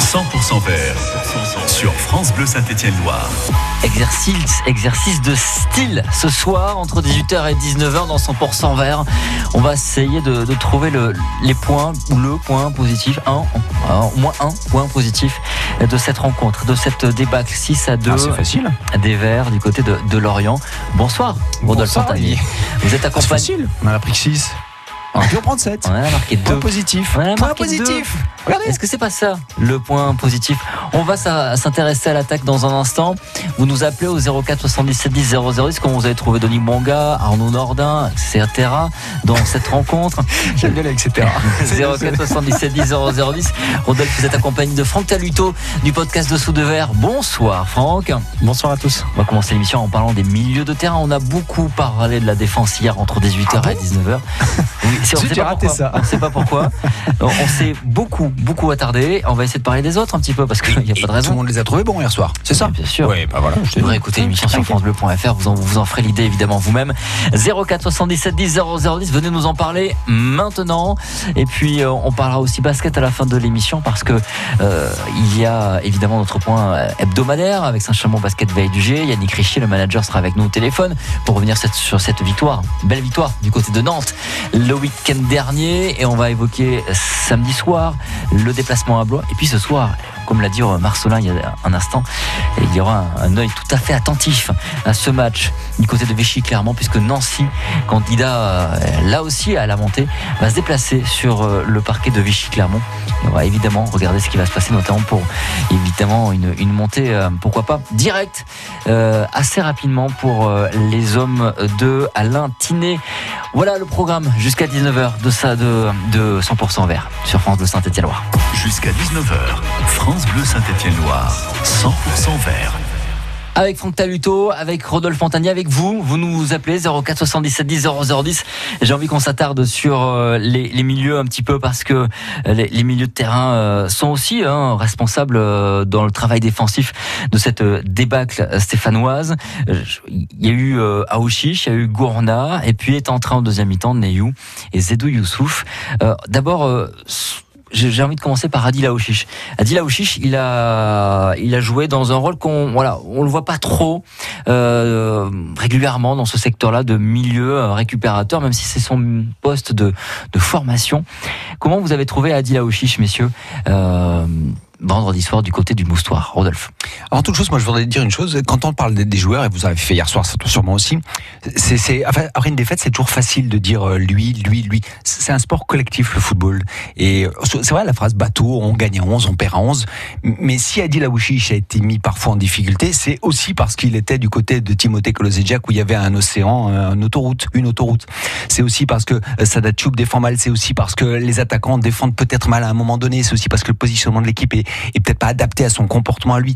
100% vert sur France Bleu Saint-Étienne-Loire. Exercice de style ce soir entre 18h et 19h dans 100% vert. On va essayer de trouver les points ou le point positif, au moins un point positif de cette rencontre, de cette débâcle 6-2. C'est facile. Des Verts du côté de Lorient. Bonsoir, Rodolphe Fontanier. Vous êtes accompagné. C'est facile. On en a pris que 6. On peut en prendre 7. On a marqué 2. Point positif. Point positif. Est-ce que c'est pas ça, le point positif? On va s'intéresser à l'attaque dans un instant. Vous nous appelez au 04 77 10 0010 quand vous avez trouvé Denis Bonga, Arnaud Nordin, etc. dans cette rencontre. J'aime bien les etc. 04 77 10 0010. Rodolphe, vous êtes accompagné de Franck Taluto du podcast Dessous de Verre. Bonsoir Franck. Bonsoir à tous. On va commencer l'émission en parlant des milieux de terrain. On a beaucoup parlé de la défense hier entre 18h et 19h. Oui, on ne sait pas pourquoi. On s'est beaucoup attardé. On va essayer de parler des autres un petit peu parce qu'il n'y a pas de raison. Tout le monde les a trouvés bons hier soir, c'est ça? Bien sûr. Oui, bah voilà. Vous pourrez écouter l'émission sur francebleu.fr. Vous en ferez l'idée évidemment vous-même. 04 77 10 0010. Venez nous en parler maintenant. Et puis on parlera aussi basket à la fin de l'émission parce que il y a évidemment notre point hebdomadaire avec Saint-Chamond Basket VDG. Yannick Richier, le manager, sera avec nous au téléphone pour revenir sur cette victoire, belle victoire du côté de Nantes le week-end dernier. Et on va évoquer samedi soir le déplacement à Blois. Et puis ce soir, comme l'a dit Marcelin il y a un instant, il y aura un œil tout à fait attentif à ce match du côté de Vichy-Clermont, puisque Nancy, candidat là aussi à la montée, va se déplacer sur le parquet de Vichy-Clermont. Et on va évidemment regarder ce qui va se passer, notamment pour évidemment une montée, pourquoi pas, directe, assez rapidement pour les hommes de Alain Tinet. Voilà le programme jusqu'à 19h de 100% vert sur France Bleu Saint-Étienne-Loire. Jusqu'à 19h, France Bleu Saint-Étienne-Loire, 100% vert. Avec Franck Taluto, avec Rodolphe Fontanier, avec vous nous appelez 04 77 10 0010. J'ai envie qu'on s'attarde sur les milieux un petit peu parce que les milieux de terrain sont aussi responsables dans le travail défensif de cette débâcle stéphanoise. Il y a eu Aouchiche, il y a eu Gourna et puis est entré en deuxième mi-temps Neyou et Zedou Youssouf. D'abord, j'ai envie de commencer par Adil Aouchiche. Adil Aouchiche, il a joué dans un rôle on le voit pas trop régulièrement dans ce secteur-là de milieu récupérateur, même si c'est son poste de formation. Comment vous avez trouvé Adil Aouchiche, messieurs, vendredi soir du côté du Moustoir? Rodolphe. Avant toute chose, moi je voudrais dire une chose. Quand on parle des joueurs, et vous avez fait hier soir sûrement aussi, après une défaite, c'est toujours facile de dire lui. C'est un sport collectif, le football. Et c'est vrai la phrase bateau, on gagne à 11, on perd à 11. Mais si Adil Aouchiche a été mis parfois en difficulté, c'est aussi parce qu'il était du côté de Timothée Kolosejczak où il y avait un océan, une autoroute. C'est aussi parce que Sadat Choub défend mal, c'est aussi parce que les attaquants défendent peut-être mal à un moment donné, c'est aussi parce que le positionnement de l'équipe est peut-être pas adapté à son comportement à lui.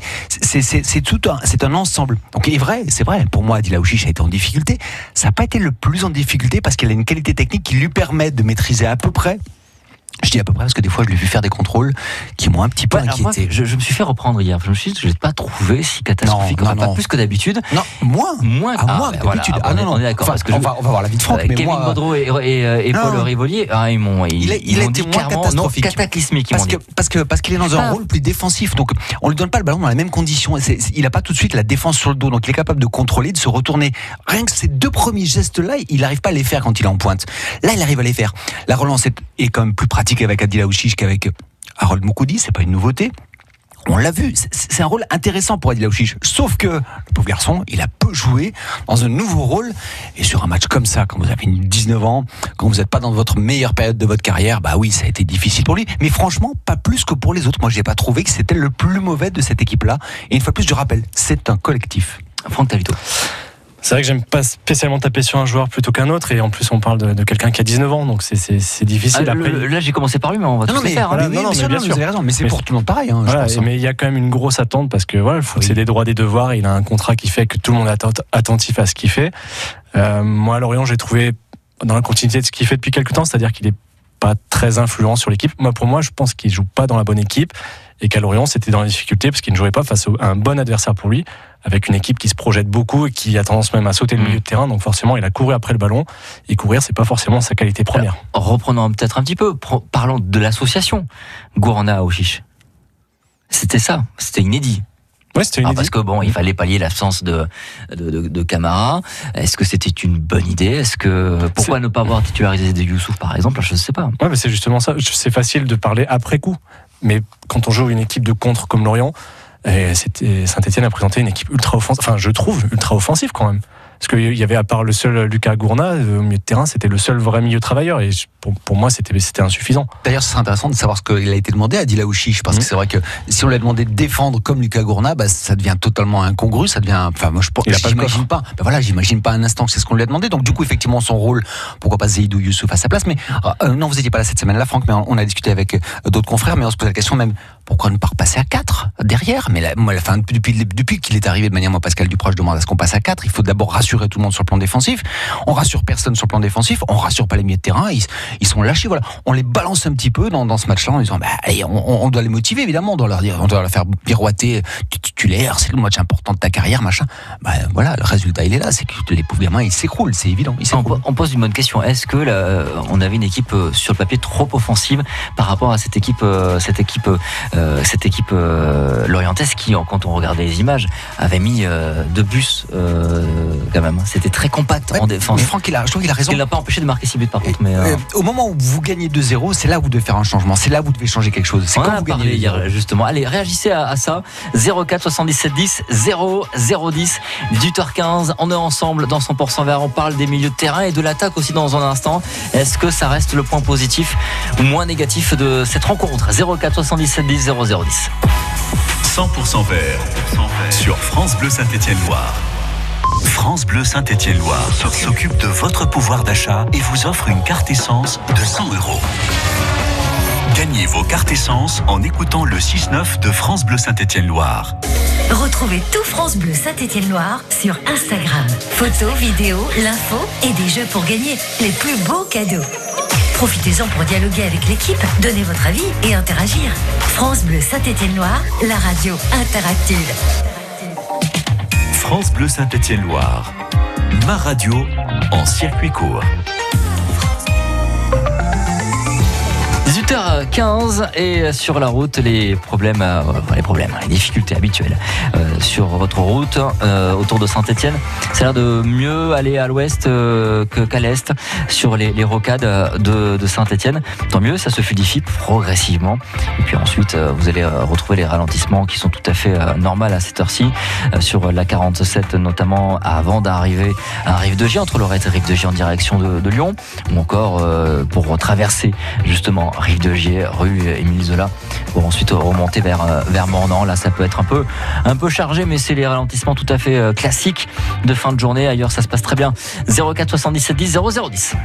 C'est un ensemble. Donc c'est vrai, pour moi Adil Aouchiche a été en difficulté. Ça n'a pas été le plus en difficulté parce qu'il a une qualité technique qui lui permet de maîtriser à peu près. Je dis à peu près parce que des fois je l'ai vu faire des contrôles qui m'ont un petit peu inquiété. Moi, je me suis fait reprendre hier. Je me suis dit que je l'ai pas trouvé si catastrophique. Pas plus que d'habitude. Non, moins que d'habitude. On est d'accord. Parce que on va voir la vie de Franck. Mais Kevin Baudreau et Paul Rivolier, ils m'ont il a été moins catastrophique. Cataclysmique. Parce qu'il est dans un rôle plus défensif. Donc on lui donne pas le ballon dans les mêmes conditions. Il a pas tout de suite la défense sur le dos. Donc il est capable de contrôler, de se retourner. Rien que ces deux premiers gestes-là, il n'arrive pas à les faire quand il est en pointe. Là, il arrive à les faire. La relance est quand même plus pratique avec Adil Aouchiche qu'avec Harold Moukoudi, c'est pas une nouveauté. On l'a vu, c'est un rôle intéressant pour Adil Aouchiche. Sauf que le pauvre garçon, il a peu joué dans un nouveau rôle. Et sur un match comme ça, quand vous avez 19 ans, quand vous n'êtes pas dans votre meilleure période de votre carrière, bah oui, ça a été difficile pour lui. Mais franchement, pas plus que pour les autres. Moi, je n'ai pas trouvé que c'était le plus mauvais de cette équipe-là. Et une fois de plus, je rappelle, c'est un collectif. Franck Taluto. C'est vrai que j'aime pas spécialement taper sur un joueur plutôt qu'un autre, et en plus on parle de quelqu'un qui a 19 ans, donc c'est difficile. Après, là j'ai commencé par lui, mais on va tout faire. Voilà, bien sûr, vous avez raison, mais c'est pour tout le monde pareil. Voilà, je pense, mais il y a quand même une grosse attente parce que voilà, le foot c'est des droits, des devoirs, et il a un contrat qui fait que tout le monde est attentif à ce qu'il fait. Moi à Lorient, j'ai trouvé dans la continuité de ce qu'il fait depuis quelques temps, c'est-à-dire qu'il est pas très influent sur l'équipe. Pour moi, je pense qu'il joue pas dans la bonne équipe, et qu'à Lorient c'était dans la difficulté parce qu'il ne jouait pas face à un bon adversaire pour lui, avec une équipe qui se projette beaucoup et qui a tendance même à sauter le milieu de terrain, donc forcément il a couru après le ballon, et courir c'est pas forcément sa qualité première. Alors, reprenons peut-être un petit peu, parlons de l'association Gourna Aouchiche. c'était ça, c'était inédit. Ouais, c'était inédit. Parce que bon, il fallait pallier l'absence de Camara. Est-ce que c'était une bonne idée? Pourquoi ne pas avoir titularisé de Youssouf par exemple? Je ne sais pas. Ouais, mais c'est justement ça. C'est facile de parler après coup. Mais quand on joue une équipe de contre comme Lorient, Saint-Etienne a présenté une équipe ultra offensive. Enfin, je trouve ultra offensive quand même. Parce qu'il y avait, à part le seul Lucas Gourna, au milieu de terrain, c'était le seul vrai milieu travailleur. Et pour moi, c'était insuffisant. D'ailleurs, ce serait intéressant de savoir ce qu'il a été demandé à Dila Ouchiche. Parce que c'est vrai que si on lui a demandé de défendre comme Lucas Gourna, ça devient totalement incongru. Ça devient. Enfin, moi, j'imagine pas. J'imagine pas un instant que c'est ce qu'on lui a demandé. Donc, du coup, effectivement, son rôle, pourquoi pas Zaïdou Youssouf à sa place. Mais non, vous n'étiez pas là cette semaine-là, Franck, mais on a discuté avec d'autres confrères, mais on se pose la question même. Pourquoi ne pas repasser à 4 derrière? Mais depuis qu'il est arrivé de manière, moi, Pascal Duproche demande à ce qu'on passe à 4. Il faut d'abord rassurer tout le monde sur le plan défensif. On rassure personne sur le plan défensif. On rassure pas les milieux de terrain. Ils sont lâchés. Voilà. On les balance un petit peu dans ce match-là en disant, allez, on doit les motiver évidemment. On doit leur faire pirouetter titulaire. C'est le match important de ta carrière, machin. Voilà, le résultat il est là. C'est que les pauvres gamins ils s'écroulent. C'est évident. On pose une bonne question. Est-ce que on avait une équipe sur le papier trop offensive par rapport à cette équipe lorientaise qui, quand on regardait les images, avait mis 2 bus quand même. C'était très compact en défense. Mais Franck, je trouve qu'il a raison. Il n'a pas empêché de marquer 6 buts par contre. Au moment où vous gagnez 2-0, c'est là où vous devez faire un changement. C'est là où vous devez changer quelque chose. C'est on quand en a vous parlé gagnez hier justement. Allez, réagissez à ça. 04 77 10 0 010 18h15. On est ensemble dans 100% vert. On parle des milieux de terrain et de l'attaque aussi dans un instant. Est-ce que ça reste le point positif ou moins négatif de cette rencontre? 04 77 10 0 010. 100% vert sur France Bleu Saint-Étienne-Loire. France Bleu Saint-Étienne-Loire s'occupe de votre pouvoir d'achat et vous offre une carte essence de 100 €. Gagnez vos cartes essence en écoutant le 6-9 de France Bleu Saint-Étienne-Loire. Retrouvez tout France Bleu Saint-Étienne-Loire sur Instagram. Photos, vidéos, l'info et des jeux pour gagner les plus beaux cadeaux. Profitez-en pour dialoguer avec l'équipe, donner votre avis et interagir. France Bleu Saint-Étienne-Loire, la radio interactive. France Bleu Saint-Étienne-Loire, ma radio en circuit court. 18h15 et sur la route, les difficultés habituelles sur votre route autour de Saint-Étienne. Ça a l'air de mieux aller à l'ouest qu'à l'est sur les rocades de Saint-Étienne. Tant mieux, ça se fluidifie progressivement. Et puis ensuite, vous allez retrouver les ralentissements qui sont tout à fait normaux à cette heure-ci sur la 47, notamment avant d'arriver à Rive-de-Gier, entre Lorette et Rive-de-Gier en direction de Lyon, ou encore pour traverser justement Rive-de-Gier, rue Émile Zola, pour ensuite remonter vers Mornan. Là, ça peut être un peu chargé, mais c'est les ralentissements tout à fait classiques de fin de journée. Ailleurs, ça se passe très bien. 04 77 10 0010.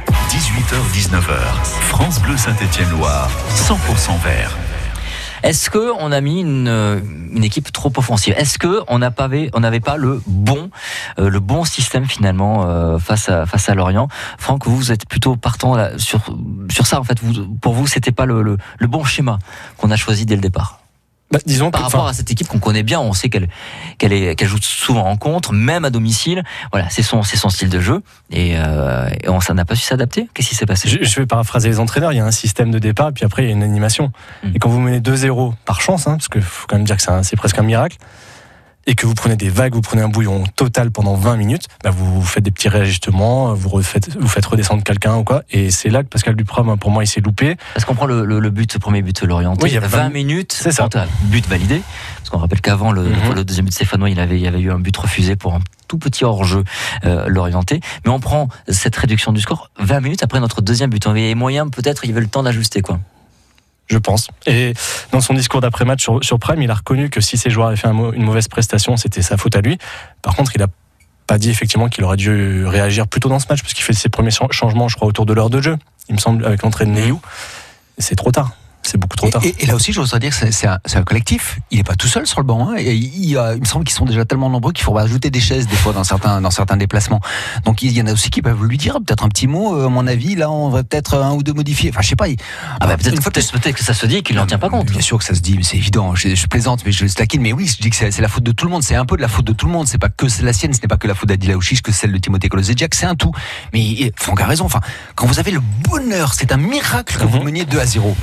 18h-19h, France Bleu Saint-Étienne-Loire, 100% vert. Est-ce qu'on a mis une équipe trop offensive? Est-ce qu'on n'avait pas le bon système finalement face à Lorient? Franck, vous êtes plutôt partant là, sur ça en fait. Pour vous, c'était pas le bon schéma qu'on a choisi dès le départ? Disons par rapport à cette équipe qu'on connaît bien, on sait qu'elle joue souvent en contre, même à domicile. Voilà, c'est son style de jeu et ça n'a pas su s'adapter. Qu'est-ce qui s'est passé? Je vais paraphraser les entraîneurs. Il y a un système de départ, et puis après il y a une animation. Et quand vous menez 2-0 par chance, parce qu'il faut quand même dire que c'est presque un miracle, et que vous prenez des vagues, vous prenez un bouillon total pendant 20 minutes, vous faites des petits réajustements, vous faites redescendre quelqu'un ou quoi, et c'est là que Pascal Duprat, pour moi, il s'est loupé. Parce qu'on prend le premier but l'orienté, il y a 20 minutes, c'est ça. Total, but validé, parce qu'on rappelle qu'avant le deuxième but stéphanois, il y avait eu un but refusé pour un tout petit hors-jeu l'orienté, mais on prend cette réduction du score 20 minutes après notre deuxième but. Il y avait moyen, peut-être, il y avait le temps d'ajuster, quoi. Je pense. Et dans son discours d'après-match sur Prime, il a reconnu que si ses joueurs avaient fait une mauvaise prestation, c'était sa faute à lui. Par contre, il n'a pas dit effectivement qu'il aurait dû réagir plus tôt dans ce match, parce qu'il fait ses premiers changements, je crois, autour de l'heure de jeu, il me semble, avec l'entrée de Neyou. C'est trop tard. C'est beaucoup trop tard. Et là aussi, je voudrais dire que c'est un collectif. Il n'est pas tout seul sur le banc. Et il me semble qu'ils sont déjà tellement nombreux qu'il faut rajouter des chaises des fois dans certains déplacements. Donc il y en a aussi qui peuvent lui dire peut-être un petit mot. À mon avis, là, on va peut-être un ou deux modifier. Enfin, je sais pas. Peut-être que ça se dit et qu'il n'en tient pas compte. Bien sûr que ça se dit, mais c'est évident. Je plaisante, mais je taquine. Mais oui, je dis que c'est la faute de tout le monde. C'est un peu de la faute de tout le monde. C'est pas que c'est la sienne. Ce n'est pas que la faute d'Adila Ouchiche, que celle de Timothée Kolozedjak. C'est un tout. Mais Franck a raison. Enfin, quand vous avez le bonheur, c'est un miracle que vous meniez 2-0. Mais là, il faut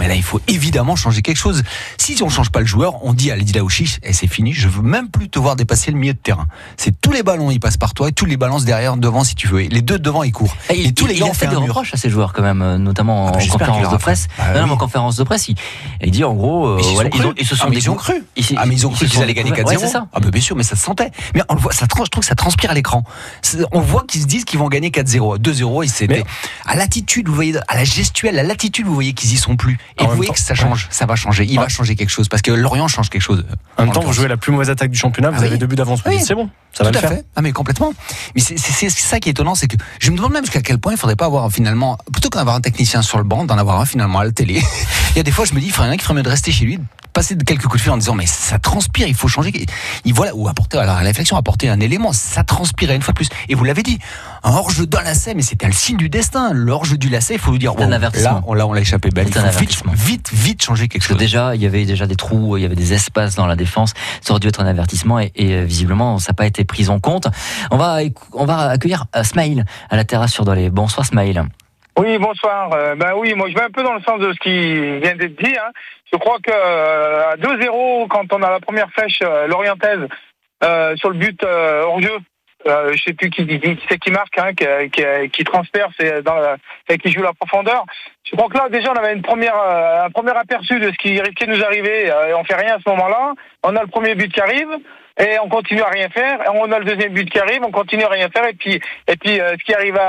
évidemment changer quelque chose. Si on change pas le joueur, on dit à Adil Aouchiche, c'est fini, je veux même plus te voir dépasser le milieu de terrain. C'est tous les ballons, ils passent par toi, et tous les balances derrière, devant, si tu veux. Et les deux devant, ils courent. Et tous les gars ont fait des reproches à ces joueurs quand même, notamment en conférence de presse. En conférence de presse, il dit en gros, ils se sont ils ont cru. Mais ils ont cru qu'ils allaient gagner 4-0. C'est ça. Ah bah bien sûr, mais ça se sentait. Mais on le voit, je trouve que ça transpire à l'écran. On voit qu'ils se disent qu'ils vont gagner 4-0, 2-0, et c'était à l'attitude, vous voyez, à la gestuelle, à l'attitude, vous voyez qu'ils y sont plus. Et vous voyez que ça change, ça va changer. Il va changer quelque chose parce que Lorient change quelque chose. En même temps, vous jouez la plus mauvaise attaque du championnat, vous avez 2 buts d'avance. C'est bon, ça va le faire. Ah mais complètement. Mais c'est ça qui est étonnant, c'est que je me demande même jusqu'à quel point il faudrait pas avoir finalement, plutôt qu'en avoir un technicien sur le banc, d'en avoir un finalement à la télé. Il y a des fois, je me dis, il ferait rien qui ferait mieux de rester chez lui, passer quelques coups de fil en disant mais ça transpire, il faut changer, ou apporter à la réflexion, apporter un élément, ça transpirait une fois de plus. Et vous l'avez dit, un hors-jeu d'un lacet, mais c'était le signe du destin. Le hors-jeu du lacet, il faut lui dire là on l'a échappé belle. Il faut vite changer quelque chose. Parce que déjà il y avait déjà des trous, il y avait des espaces dans la défense, ça aurait dû être un avertissement et visiblement ça n'a pas été pris en compte. On va accueillir Smaïl à la terrasse sur Dolé. Bonsoir Smaïl. Oui, bonsoir. Oui, moi je vais un peu dans le sens de ce qui vient d'être dit. Je crois que à 2-0, quand on a la première flèche lorientaise sur le but hors-jeu, je sais plus qui c'est qui marque, qui transperce et qui joue la profondeur. Je crois que là déjà on avait un premier aperçu de ce qui risquait de nous arriver. Et on fait rien à ce moment-là. On a le premier but qui arrive. Et on continue à rien faire. Et on a le deuxième but qui arrive, on continue à rien faire. Et puis ce qui arrive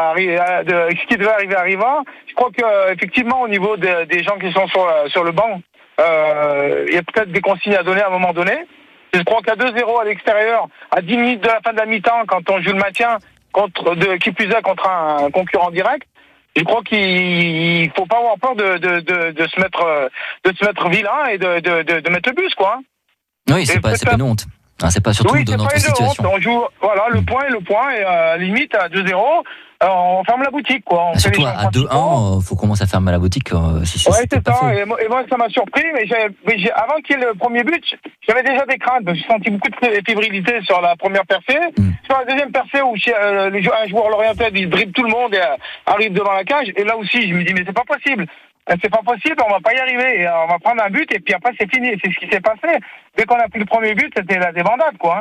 ce qui devait arriver arriva. Je crois que effectivement au niveau des gens qui sont sur le banc, il y a peut-être des consignes à donner à un moment donné. Je crois qu'à 2-0 à l'extérieur, à 10 minutes de la fin de la mi-temps, quand on joue le maintien qui plus est contre un concurrent direct, je crois qu'il faut pas avoir peur de se mettre vilain et de mettre le bus, quoi. Oui, c'est pas une honte. C'est pas surtout de notre situation. On joue, le point et à la limite à 2-0, on ferme la boutique, quoi. Surtout à 2-1, faut commencer à fermer la boutique. C'est ça. Et moi, ça m'a surpris, mais avant qu'il y ait le premier but, j'avais déjà des craintes. J'ai senti beaucoup de fébrilité sur la première percée. Sur la deuxième percée, où un joueur lorientais, il dribble tout le monde et arrive devant la cage. Et là aussi, je me dis, mais c'est pas possible. C'est pas possible, on va pas y arriver. Et on va prendre un but et puis après c'est fini. C'est ce qui s'est passé. Dès qu'on a pris le premier but, c'était la débandade, quoi.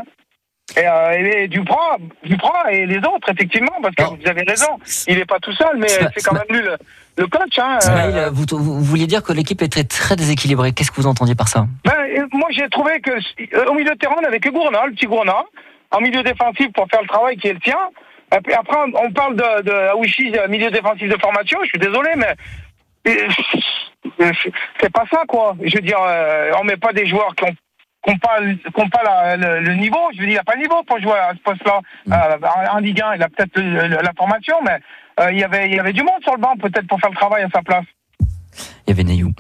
Et Duprat et les autres, effectivement, parce que vous avez raison, il est pas tout seul, mais c'est quand même lui le coach. Ismaël, vous vouliez dire que l'équipe était très déséquilibrée. Qu'est-ce que vous entendiez par ça? Moi, j'ai trouvé que au milieu de terrain, on n'avait que Gourna, le petit Gourna, en milieu défensif pour faire le travail qui est le sien. Et puis après, on parle de Aouchi, milieu défensif de formation. Je suis désolé, mais c'est pas ça, quoi. Je veux dire, on met pas des joueurs qui ont pas le niveau. Je veux dire, il a pas le niveau pour jouer à ce poste-là. En Ligue 1, il a peut-être la formation, mais il y avait du monde sur le banc, peut-être pour faire le travail à sa place. Il y avait Neyou.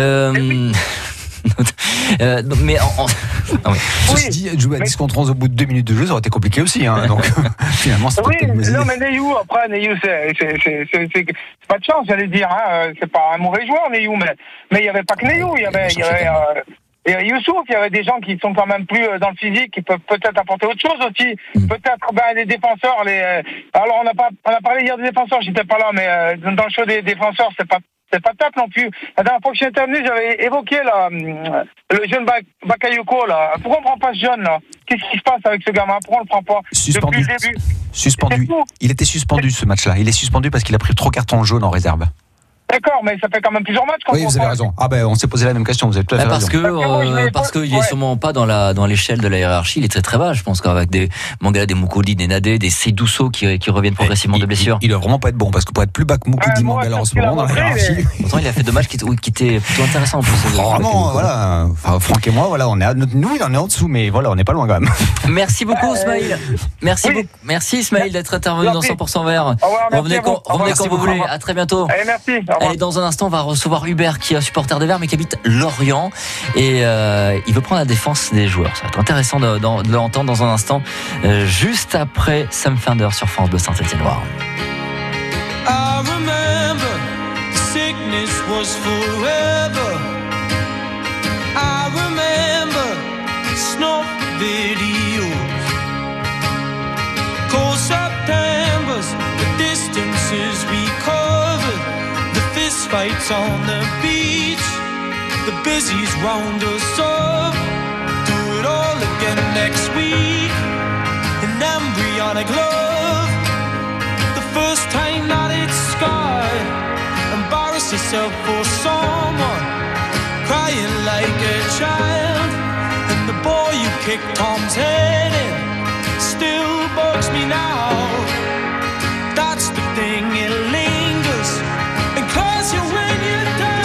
Mais ceci dit, jouer à 10 contre 11 au bout de 2 minutes de jeu, ça aurait été compliqué aussi. Donc finalement, c'est mais Neyou, c'est pas de chance, j'allais dire. C'est pas un mauvais joueur, Neyou, mais il y avait pas que Neyou. Il y avait Youssouf, il y avait des gens qui sont quand même plus dans le physique, qui peuvent peut-être apporter autre chose aussi. Peut-être les défenseurs. Alors on a parlé hier des défenseurs, j'étais pas là, mais dans le show des défenseurs, c'est pas top non plus. La dernière fois que je suis intervenu, j'avais évoqué le jeune Bakayoko là. Pourquoi on ne prend pas ce jeune là? Qu'est-ce qui se passe avec ce gamin? Pourquoi on ne le prend pas? Suspendu. Depuis le début. Suspendu. Il était suspendu ce match-là. Il est suspendu parce qu'il a pris 3 cartons jaunes en réserve. D'accord, mais ça fait quand même plusieurs matchs qu'on. Oui, vous avez raison. On s'est posé la même question. Vous avez tout à fait raison. Parce qu'il est sûrement pas dans l'échelle de la hiérarchie. Il est très très bas. Je pense qu'avec des Mangala, des Moukoudi, des Nadé, des Seydousso qui reviennent progressivement de blessures. Il doit vraiment pas être bon parce que pour être plus bas que Moukoudi, Mangala en ce moment dans la hiérarchie. Pourtant, il a fait 2 matchs qui étaient plutôt intéressants. Vraiment, voilà. Franck et moi, voilà, on est nous, il en est en dessous, mais voilà, on n'est pas loin quand même. Merci beaucoup, Ismaël. Merci, Ismaël, d'être intervenu dans 100% Vert. Revenez quand vous voulez. À très bientôt. Merci. Allez, dans un instant, on va recevoir Hubert qui est un supporter des Verts mais qui habite Lorient et il veut prendre la défense des joueurs. Ça va être intéressant de l'entendre dans un instant, juste après Sam Fender sur France Bleu Saint-Étienne-Loire. I remember the sickness was forever. I remember snow videos, cold Septembers, the distances we covered, the fist fights on the beach. busy's round us up. Do it all again next week. An embryonic love. The first time that it's scarred. Embarrass yourself for someone. Crying like a child. And the boy you kicked Tom's head in still bugs me now. That's the thing, it lingers and calls you when you're down.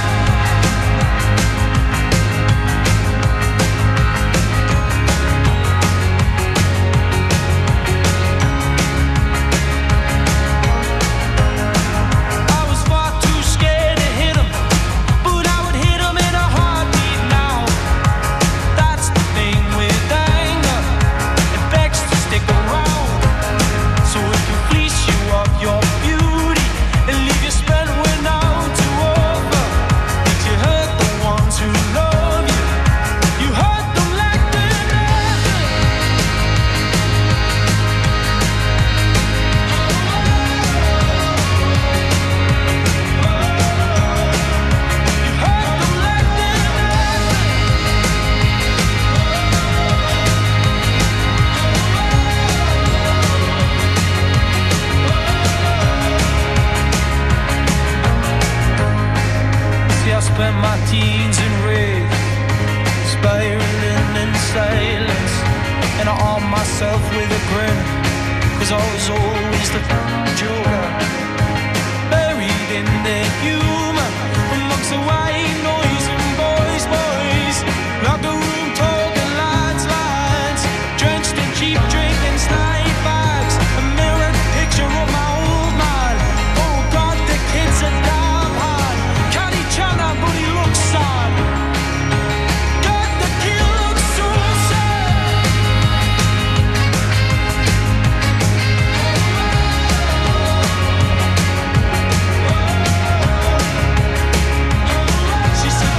I was far too scared to hit him, but I would hit him in a heartbeat now. That's the thing with anger, it begs to stick around. So it can fleece you of your beauty and leave you spent when out to over. Did you hurt the ones who love you? You hurt them like they're nothing. You hurt them like they're See, I spent my teens in rage, spiraling in silence, and I armed myself with a grin, 'cause I was always the joker, buried in the humor, amongst the white noise and boys, like the room talking lines, drenched in cheap drink and snipe bags, a mirrored picture of my old man. Oh God, the kid's a damn hard. Can't he chana, but he looks sad. God, the kid looks so sad. She said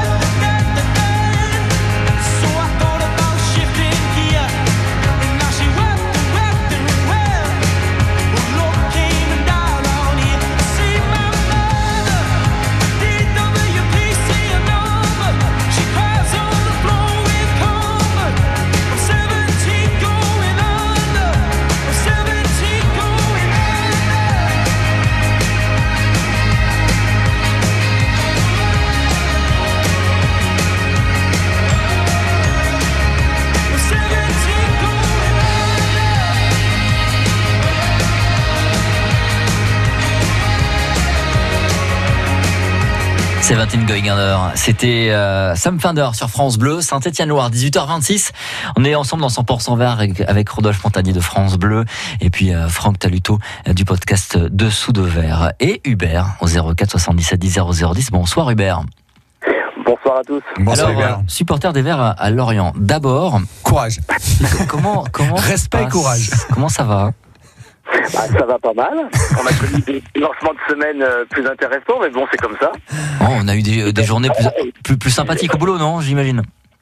so I thought about shifting gear, and now she wept and wept. Well, Lord came and died on here. See my mother, DWPC a number. She cries on the floor with comfort. I'm 17 going under. I'm 17 going under. I'm 17 going C'est 20 Going Under. C'était Sam Fender sur France Bleu, Saint-Étienne-Loire, 18h26. On est ensemble dans 100% Vert avec Rodolphe Montagnier de France Bleu et puis Franck Taluto du podcast Dessous de Verre et Hubert au 04 77 10 0010. Bonsoir Hubert. Bonsoir à tous. Bonsoir Alors, Hubert. supporter des Verts à Lorient. D'abord, Courage. comment Respect et courage. Comment ça va? Ça va pas mal. On a connu des lancements de semaine plus intéressants, mais bon, c'est comme ça. Oh, on a eu des journées plus sympathiques au boulot, non? J'imagine.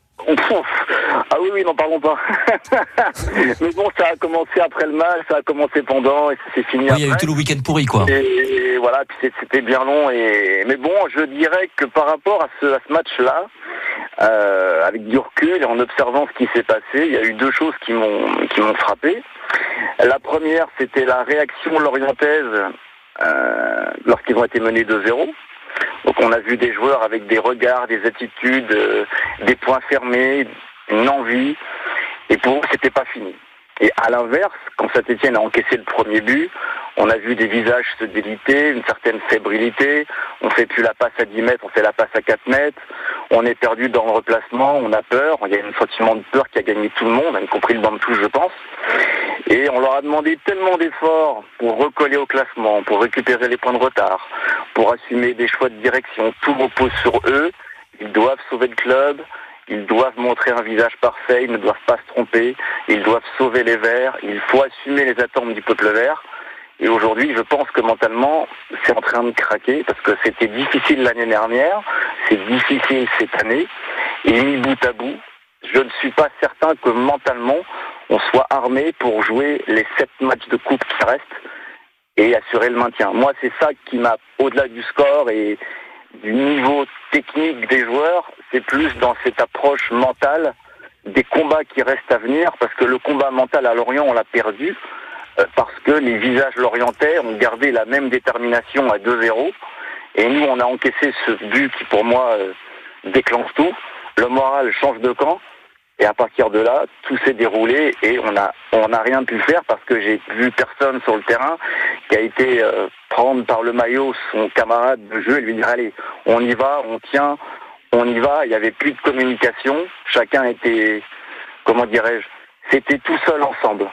Ah oui, n'en parlons pas. Mais bon, ça a commencé après le match, ça a commencé pendant, et c'est fini après. Il y a eu tout le week-end pourri, quoi. Et voilà, puis c'était bien long. Mais bon, je dirais que par rapport à ce match-là, avec du recul et en observant ce qui s'est passé, il y a eu deux choses qui m'ont frappé. La première, c'était la réaction lorientaise lorsqu'ils ont été menés 2-0. Donc on a vu des joueurs avec des regards, des attitudes, des poings fermés, une envie. Et pour eux, c'était pas fini. Et à l'inverse, quand Saint-Étienne a encaissé le premier but, on a vu des visages se déliter, une certaine fébrilité. On fait plus la passe à 10 mètres, on fait la passe à 4 mètres. On est perdu dans le replacement, on a peur. Il y a un sentiment de peur qui a gagné tout le monde, y compris le banc de touche, je pense. Et on leur a demandé tellement d'efforts pour recoller au classement, pour récupérer les points de retard, pour assumer des choix de direction. Tout repose sur eux. Ils doivent sauver le club. Ils doivent montrer un visage parfait, ils ne doivent pas se tromper, ils doivent sauver les Verts, il faut assumer les attentes du peuple vert. Et aujourd'hui, je pense que mentalement, c'est en train de craquer, parce que c'était difficile l'année dernière, c'est difficile cette année, et mis bout à bout, je ne suis pas certain que mentalement, on soit armé pour jouer les 7 matchs de coupe qui restent, et assurer le maintien. Moi, c'est ça qui m'a, au-delà du score et du niveau technique des joueurs, c'est plus dans cette approche mentale des combats qui restent à venir, parce que le combat mental à Lorient, on l'a perdu, parce que les visages lorientais ont gardé la même détermination à 2-0, et nous, on a encaissé ce but qui, pour moi, déclenche tout. Le moral change de camp, et à partir de là, tout s'est déroulé, et on n'a rien pu faire, parce que j'ai vu personne sur le terrain qui a été prendre par le maillot son camarade de jeu et lui dire « Allez, on y va, on tient, on y va ». Il n'y avait plus de communication, chacun était, comment dirais-je, c'était tout seul ensemble.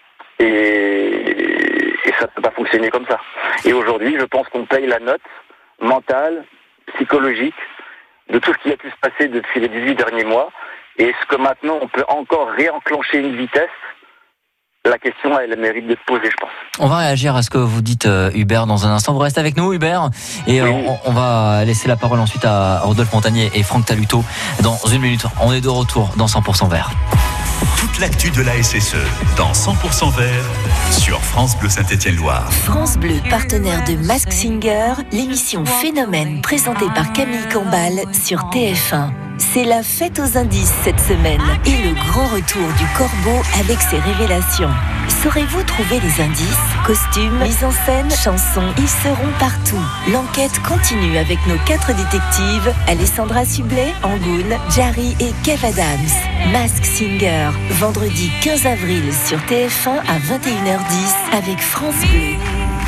Et ça ne peut pas fonctionner comme ça. Et aujourd'hui, je pense qu'on paye la note mentale, psychologique, de tout ce qui a pu se passer depuis les 18 derniers mois. Et est-ce que maintenant, on peut encore réenclencher une vitesse ? La question, elle mérite d'être posée, je pense. On va réagir à ce que vous dites, Hubert, dans un instant. Vous restez avec nous, Hubert, et oui. on va laisser la parole ensuite à Rodolphe Montagnier et Franck Taluto dans une minute. On est de retour dans 100% Vert. Toute l'actu de la SSE dans 100% Vert sur France Bleu Saint-Étienne-Loire. France Bleu, partenaire de Mask Singer, l'émission Phénomène présentée par Camille Combal sur TF1. C'est la fête aux indices cette semaine et le grand retour du corbeau avec ses révélations. Saurez-vous trouver les indices, costumes, mise en scène, chansons? Ils seront partout. L'enquête continue avec nos 4 détectives, Alessandra Sublet, Angoun, Jarry et Kev Adams. Mask Singer, vendredi 15 avril sur TF1 à 21h10 avec France Bleu.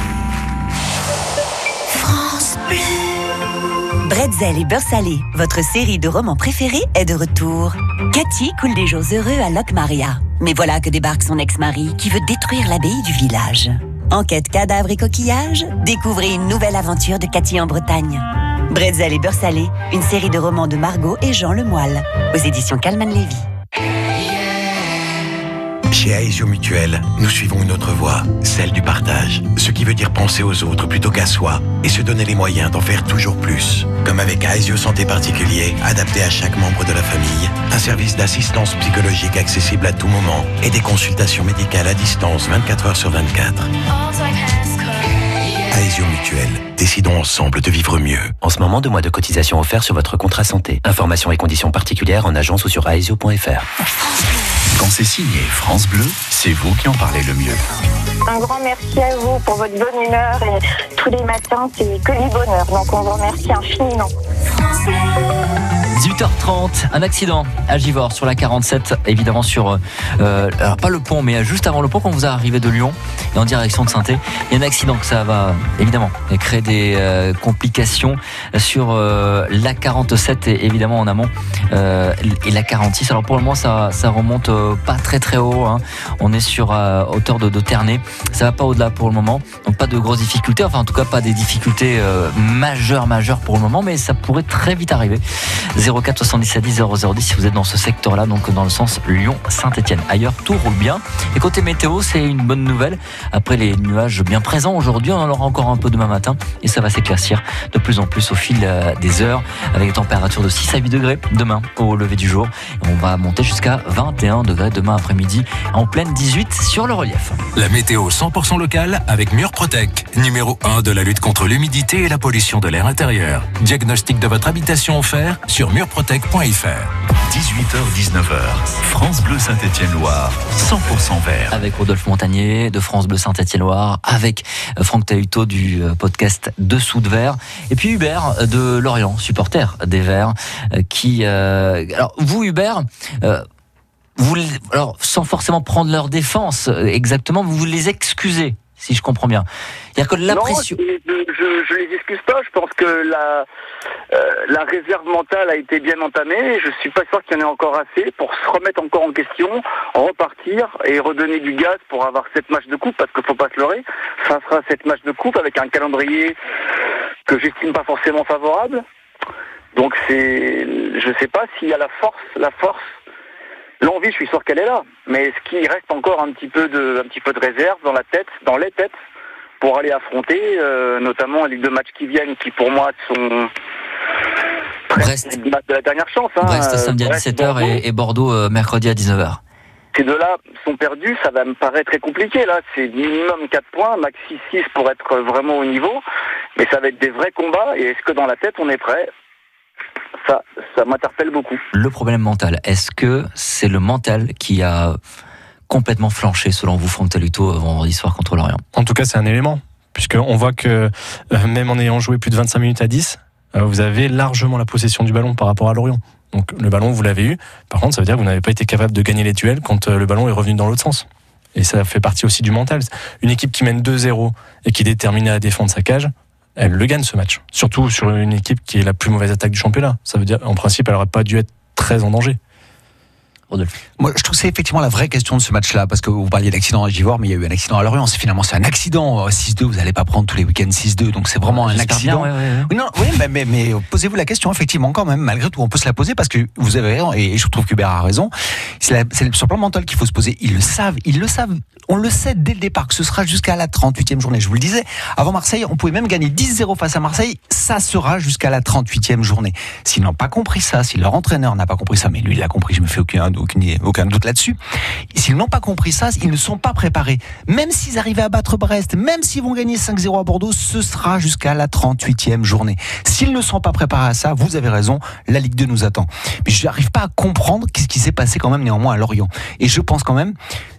France Bleu. Bretzel et beurre salé, votre série de romans préférés est de retour. Cathy coule des jours heureux à Locmaria. Mais voilà que débarque son ex-mari qui veut détruire l'abbaye du village. Enquête cadavres et coquillages, découvrez une nouvelle aventure de Cathy en Bretagne. Bretzel et beurre salé, une série de romans de Margot et Jean Lemoyle, aux éditions Calman Lévy. Chez Aesio Mutuel, nous suivons une autre voie, celle du partage. Ce qui veut dire penser aux autres plutôt qu'à soi et se donner les moyens d'en faire toujours plus. Comme avec Aesio Santé Particulier, adapté à chaque membre de la famille, un service d'assistance psychologique accessible à tout moment et des consultations médicales à distance 24 heures sur 24. Aesio Mutuel, décidons ensemble de vivre mieux. En ce moment, 2 mois de cotisation offerts sur votre contrat santé. Informations et conditions particulières en agence ou sur aesio.fr. Quand c'est signé France Bleu, c'est vous qui en parlez le mieux. Un grand merci à vous pour votre bonne humeur et tous les matins, c'est que du bonheur. Donc on vous remercie infiniment. 18h30, un accident à Givors sur la 47, évidemment sur, alors pas le pont, mais juste avant le pont quand vous arrivez de Lyon et en direction de Saint-Étienne. Il y a un accident que ça va évidemment créer des complications sur la 47 et évidemment en amont et la 46. Alors pour le moment ça remonte pas très très haut, hein. On est sur hauteur de Ternay, ça va pas au-delà pour le moment, donc pas de grosses difficultés, enfin en tout cas pas des difficultés majeures pour le moment, mais ça pourrait très vite arriver. 04 77 10 0010 si vous êtes dans ce secteur-là, donc dans le sens Lyon-Saint-Étienne. Ailleurs, tout roule bien. Et côté météo, c'est une bonne nouvelle. Après les nuages bien présents aujourd'hui, on en aura encore un peu demain matin et ça va s'éclaircir de plus en plus au fil des heures avec des températures de 6 à 8 degrés demain au lever du jour. Et on va monter jusqu'à 21 degrés demain après-midi, en pleine 18 sur le relief. La météo 100% locale avec Murprotec, numéro 1 de la lutte contre l'humidité et la pollution de l'air intérieur. Diagnostic de votre habitation offert sur murprotec.fr. 18h-19h, France Bleu Saint-Étienne-Loire, 100% Vert. Avec Rodolphe Montagnier de France Bleu Saint-Étienne-Loire, avec Franck Taluto du podcast Dessous de Verre, et puis Hubert de Lorient, supporter des Verts, qui... Alors vous Hubert... alors, sans forcément prendre leur défense exactement, vous les excusez, si je comprends bien. C'est-à-dire que la pression... Je les excuse pas. Je pense que la réserve mentale a été bien entamée. Je suis pas sûr qu'il y en ait encore assez pour se remettre encore en question, repartir et redonner du gaz pour avoir 7 matchs de coupe, parce qu'il faut pas se leurrer. Ça sera 7 matchs de coupe avec un calendrier que j'estime pas forcément favorable. Donc je sais pas s'il y a la force. L'envie, je suis sûr qu'elle est là, mais est-ce qu'il reste encore un petit peu de réserve dans les têtes, pour aller affronter, notamment les 2 matchs qui viennent, qui pour moi sont Brest de la dernière chance. Brest samedi à 17h et Bordeaux mercredi à 19h. ces deux-là sont perdus, ça va me paraître très compliqué. Là, c'est minimum 4 points, maxi 6 pour être vraiment au niveau. Mais ça va être des vrais combats. Et est-ce que dans la tête, on est prêt ? Ça m'interpelle beaucoup. Le problème mental, est-ce que c'est le mental qui a complètement flanché, selon vous, Franck Taluto, vendredi soir contre Lorient ? En tout cas, c'est un élément. Puisqu'on voit que même en ayant joué plus de 25 minutes à 10, vous avez largement la possession du ballon par rapport à Lorient. Donc le ballon, vous l'avez eu. Par contre, ça veut dire que vous n'avez pas été capable de gagner les duels quand le ballon est revenu dans l'autre sens. Et ça fait partie aussi du mental. Une équipe qui mène 2-0 et qui est déterminée à défendre sa cage, elle le gagne ce match. Surtout sur une équipe qui est la plus mauvaise attaque du championnat. Ça veut dire, en principe, elle n'aurait pas dû être très en danger. Moi, je trouve que c'est effectivement la vraie question de ce match-là, parce que vous parliez d'accident à Givors, mais il y a eu un accident à Lorient. Finalement, c'est un accident. 6-2, vous n'allez pas prendre tous les week-ends 6-2, donc c'est vraiment un accident. Bien, ouais. Non, oui, mais posez-vous la question, effectivement, quand même, malgré tout, on peut se la poser, parce que vous avez raison, et je trouve qu'Hubert a raison. C'est sur le plan mental qu'il faut se poser. Ils le savent. On le sait dès le départ que ce sera jusqu'à la 38e journée. Je vous le disais, avant Marseille, on pouvait même gagner 10-0 face à Marseille. Ça sera jusqu'à la 38e journée. S'ils n'ont pas compris ça, si leur entraîneur n'a pas compris ça, mais lui, il l'a compris, je me fais aucun doute là-dessus. S'ils n'ont pas compris ça, ils ne sont pas préparés. Même s'ils arrivaient à battre Brest, même s'ils vont gagner 5-0 à Bordeaux, ce sera jusqu'à la 38e journée. S'ils ne sont pas préparés à ça, vous avez raison, la Ligue 2 nous attend. Mais je n'arrive pas à comprendre ce qui s'est passé quand même néanmoins à Lorient. Et je pense quand même,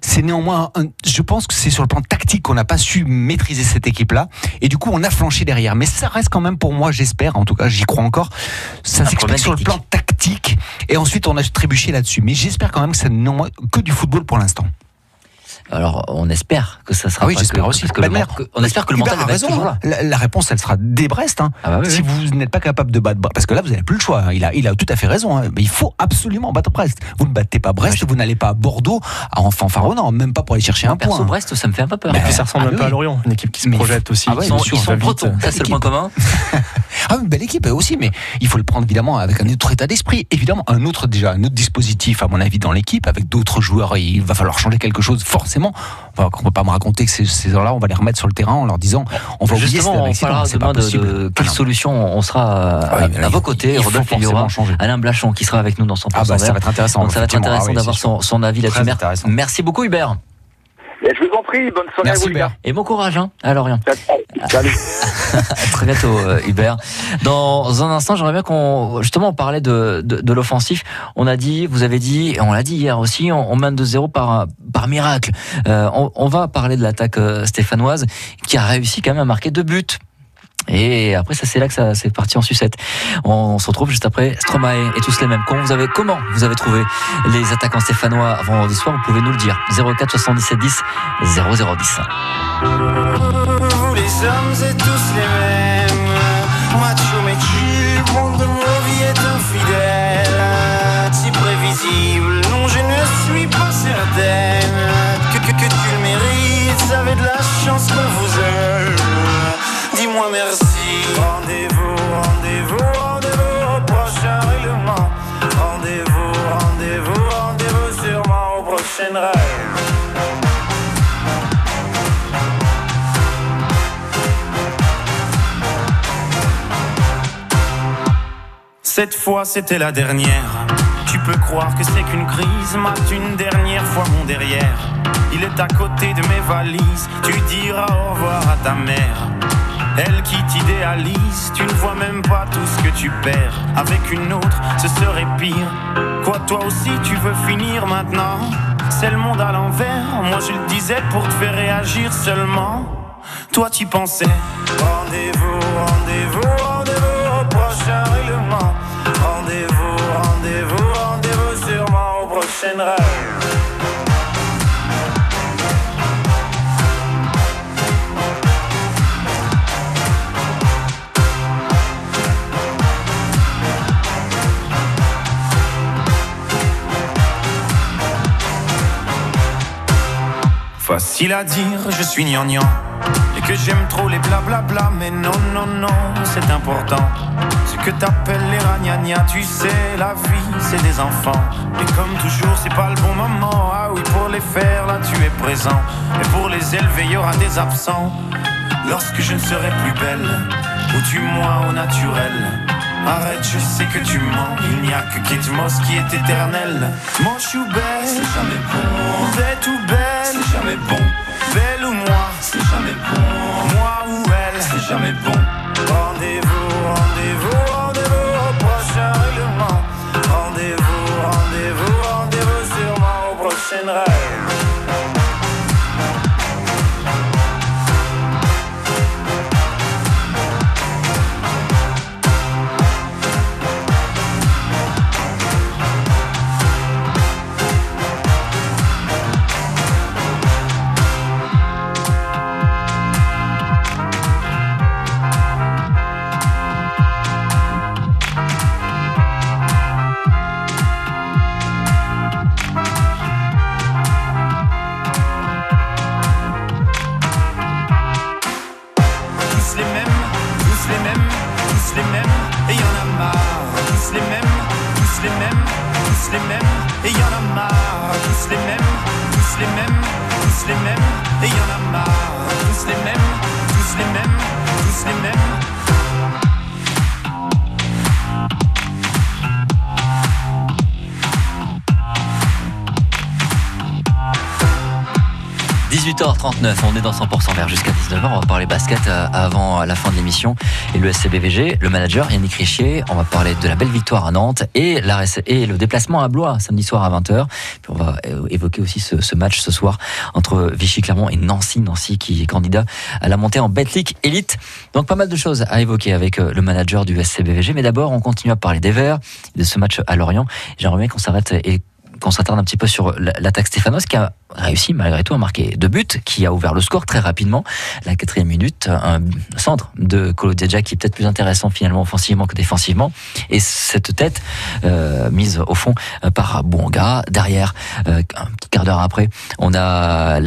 je pense que c'est sur le plan tactique qu'on n'a pas su maîtriser cette équipe-là. Et du coup, on a flanché derrière. Mais ça reste quand même pour moi, j'espère, en tout cas, j'y crois encore. Ça s'explique sur le plan tactique. Et ensuite, on a trébuché là-dessus. Mais j'espère quand même que c'est que du football pour l'instant. Alors, on espère que ça sera. Ah oui, j'espère aussi. On espère que le mental va être toujours là. La réponse, elle sera dès Brest. Si vous n'êtes pas capable de battre Brest, parce que là, vous n'avez plus le choix. Il a tout à fait raison. Mais il faut absolument battre Brest. Vous ne battez pas Brest, vous n'allez pas à Bordeaux en fanfaronnant, même pas pour aller chercher un point. Brest, ça me fait un peu peur. Et puis ça ressemble un peu à Lorient, une équipe qui se projette aussi. Ils sont bretons, ça c'est le point commun. Une belle équipe aussi, mais il faut le prendre évidemment avec un autre état d'esprit. Évidemment, un autre dispositif, à mon avis, dans l'équipe, avec d'autres joueurs. Il va falloir changer quelque chose, forcément. On ne peut pas me raconter que ces gens-là, on va les remettre sur le terrain en leur disant on va oublier cet accident. C'est pas possible. Quelle solution on sera à vos côtés. Rodolphe Liora, Alain Blachon qui sera avec nous dans 100% vert. Ça va être intéressant. Donc ça va être intéressant d'avoir son avis là-dessus. Merci beaucoup Hubert. Je vous en prie, bonne soirée à vous, Hubert. Et bon courage à Lorient. Salut. À très bientôt, Hubert. Dans un instant, j'aimerais bien qu'on parlait de l'offensif. Vous avez dit, et on l'a dit hier aussi, on mène 2-0 par miracle. On va parler de l'attaque stéphanoise qui a réussi quand même à marquer 2 buts. Et après, c'est là que ça c'est parti en sucette. On se retrouve juste après Stromae et tous les mêmes. Comment vous avez trouvé les attaquants stéphanois vendredi soir? Vous pouvez nous le dire. 04 77 10 0010. Vous les hommes êtes tous les mêmes. Macho mais tu, monde de nos vies est infidèle. Si prévisible, non je ne suis pas certaine que tu le mérites. Avez de la chance qu'on vous aime. Dis-moi merci. Rendez-vous au prochain règlement. Rendez-vous sûrement au prochain rêve. Cette fois c'était la dernière. Tu peux croire que c'est qu'une crise. Mate une dernière fois mon derrière. Il est à côté de mes valises. Tu diras au revoir à ta mère. Elle qui t'idéalise, tu ne vois même pas tout ce que tu perds. Avec une autre, ce serait pire. Quoi, toi aussi, tu veux finir maintenant? C'est le monde à l'envers. Moi, je le disais pour te faire réagir seulement. Toi, tu pensais. Rendez-vous au prochain règlement. Rendez-vous sûrement au prochain rêve. Facile à dire, je suis gnangnan et que j'aime trop les blablabla. Mais non, c'est important. Ce que t'appelles les ragnagnas, tu sais, la vie, c'est des enfants. Et comme toujours, c'est pas le bon moment. Ah oui, pour les faire, là, tu es présent. Et pour les élever, il y aura des absents. Lorsque je ne serai plus belle, ou du moins au naturel, Arrête, je sais que tu mens. Il n'y a que Kate Moss qui est éternelle. Manche ou belle, c'est jamais bon. Bête ou belle, c'est jamais bon. Belle ou moi, c'est jamais bon. Moi ou elle, c'est jamais bon. Rendez-vous, rendez-vous, rendez-vous au prochain règlement. Rendez-vous, rendez-vous, rendez-vous sûrement au prochain rêve. 18h39, on est dans 100% vert jusqu'à 19h. On va parler basket avant la fin de l'émission. Et le SCBVG, le manager Yannick Richier. On va parler de la belle victoire à Nantes et le déplacement à Blois samedi soir à 20h. Puis on va évoquer aussi ce match ce soir entre Vichy-Clermont et Nancy. Nancy qui est candidat à la montée en Betclic Elite. Donc pas mal de choses à évoquer avec le manager du SCBVG. Mais d'abord, on continue à parler des Verts, de ce match à Lorient. J'aimerais bien qu'on s'arrête et qu'on s'attarde un petit peu sur l'attaque stéphanoise qui a réussi malgré tout à marquer 2 buts, qui a ouvert le score très rapidement. La 4e minute, un centre de Kolo Djedja qui est peut-être plus intéressant finalement offensivement que défensivement. Et cette tête mise au fond par Bouanga. Derrière, un petit quart d'heure après, on a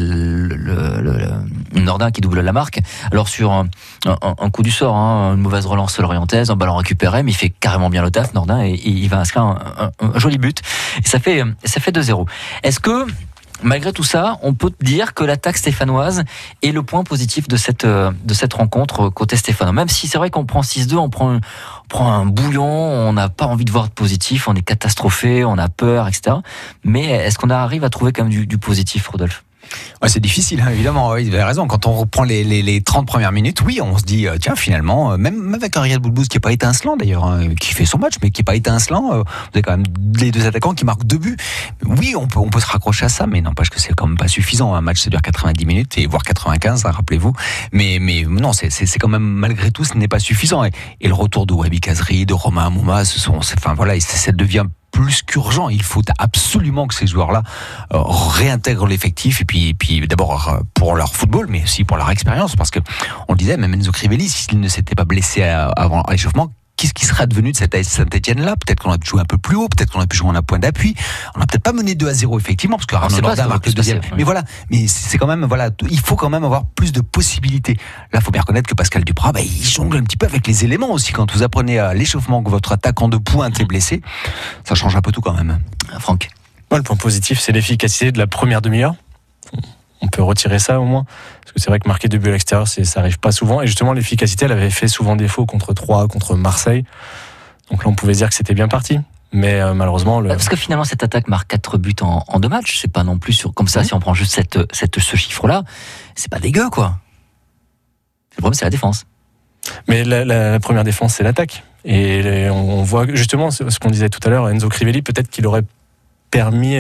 Nordin qui double la marque. Alors sur un coup du sort, une mauvaise relance lorientaise, un ballon récupéré, mais il fait carrément bien le taf, Nordin, et il va inscrire un joli but. Et ça fait 2-0. Est-ce que malgré tout ça, on peut dire que l'attaque stéphanoise est le point positif de cette rencontre côté stéphanois. Même si c'est vrai qu'on prend 6-2, on prend un bouillon, on n'a pas envie de voir de positif, on est catastrophé, on a peur, etc. Mais est-ce qu'on arrive à trouver quand même du positif, Rodolphe ? Ouais, c'est difficile, évidemment. Oui, vous avez raison. Quand on reprend les 30 premières minutes, oui, on se dit, tiens, finalement, même avec un Riyad Boulbouz qui n'est pas étincelant d'ailleurs, qui fait son match, mais qui n'est pas étincelant, vous avez quand même les 2 attaquants qui marquent 2 buts. Oui, on peut se raccrocher à ça, mais n'empêche que c'est quand même pas suffisant. Un match, ça dure 90 minutes, et voire 95, rappelez-vous. Mais non, c'est quand même, malgré tout, ce n'est pas suffisant. Et le retour de Wabi Kazri, de Romain Amouma, ça devient plus qu'urgent. Il faut absolument que ces joueurs-là réintègrent l'effectif, et puis d'abord pour leur football, mais aussi pour leur expérience, parce que on le disait, même Enzo Crivelli, s'il ne s'était pas blessé avant l'échauffement, qu'est-ce qui serait advenu de cette AS Saint-Etienne-là ? Peut-être qu'on a pu jouer un peu plus haut, peut-être qu'on a pu jouer en un point d'appui. On n'a peut-être pas mené 2-0, effectivement, parce que Arnaud Nordin marque le deuxième. Mais voilà, c'est quand même, il faut quand même avoir plus de possibilités. Là, il faut bien reconnaître que Pascal Duprat, il jongle un petit peu avec les éléments aussi. Quand vous apprenez à l'échauffement que votre attaquant de pointe est blessé, ça change un peu tout quand même. Franck ? Le point positif, c'est l'efficacité de la première demi-heure. On peut retirer ça au moins, parce que c'est vrai que marquer 2 buts à l'extérieur, ça arrive pas souvent, et justement l'efficacité, elle avait fait souvent défaut contre Troyes, contre Marseille, donc là on pouvait dire que c'était bien parti, mais malheureusement... Parce que finalement cette attaque marque 4 buts en 2 matchs, c'est pas non plus comme ça, si on prend juste ce chiffre-là, c'est pas dégueu quoi. Le problème c'est la défense. Mais la première défense c'est l'attaque, et on voit justement ce qu'on disait tout à l'heure, Enzo Crivelli, peut-être qu'il aurait permis...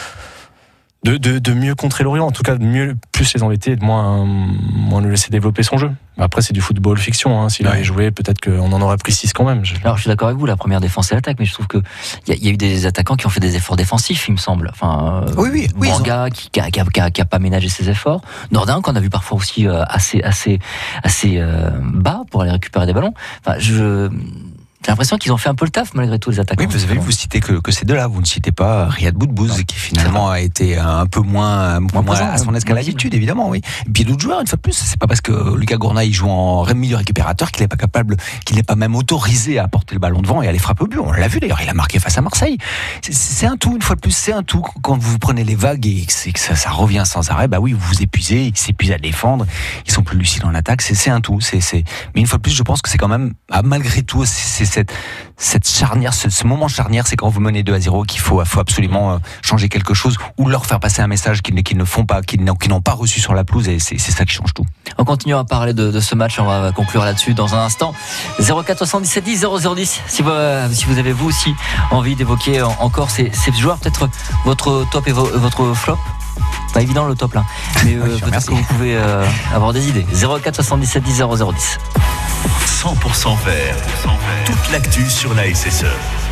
De mieux contrer Lorient, en tout cas de plus les embêter et de moins le laisser développer son jeu. Après c'est du football fiction, s'il avait joué, peut-être qu'on en aurait pris 6 quand même. Alors je suis d'accord avec vous, la première défense et l'attaque, mais je trouve qu'il y a eu des attaquants qui ont fait des efforts défensifs, il me semble. Enfin, Bouanga qui a pas ménagé ses efforts, Nordin qu'on a vu parfois aussi assez bas pour aller récupérer des ballons. Enfin, j'ai l'impression qu'ils ont fait un peu le taf malgré tout, les attaquants. Oui, vous avez vu, vous citez que ces deux-là, vous ne citez pas Riyad Boulbouz qui finalement a été un peu moins à son aise qu'à l'habitude, évidemment, oui. Et puis d'autres joueurs, une fois de plus, c'est pas parce que Lucas Gournaï joue en milieu récupérateur qu'il n'est pas capable, qu'il n'est pas même autorisé à porter le ballon devant et à aller frapper au but. On l'a vu d'ailleurs, il a marqué face à Marseille. C'est un tout, une fois de plus, c'est un tout. Quand vous prenez les vagues et que ça revient sans arrêt, oui, vous vous épuisez, ils s'épuisent à défendre, ils sont plus lucides en attaque, c'est un tout. Mais une fois de plus, je pense que c'est quand même, malgré tout, c'est cette charnière, ce moment charnière, c'est quand vous menez 2-0 qu'il faut absolument changer quelque chose ou leur faire passer un message qu'ils ne font pas, qu'ils n'ont pas reçu sur la pelouse, et c'est ça qui change tout. On continue à parler de ce match, on va conclure là-dessus dans un instant. 04 77 10 0010, si vous avez vous aussi envie d'évoquer encore ces joueurs, peut-être votre top et votre flop. Pas évident le top là, mais peut-être que vous pouvez avoir des idées. 04 77 10 0010. 100% vert. Toute l'actu sur la SSE.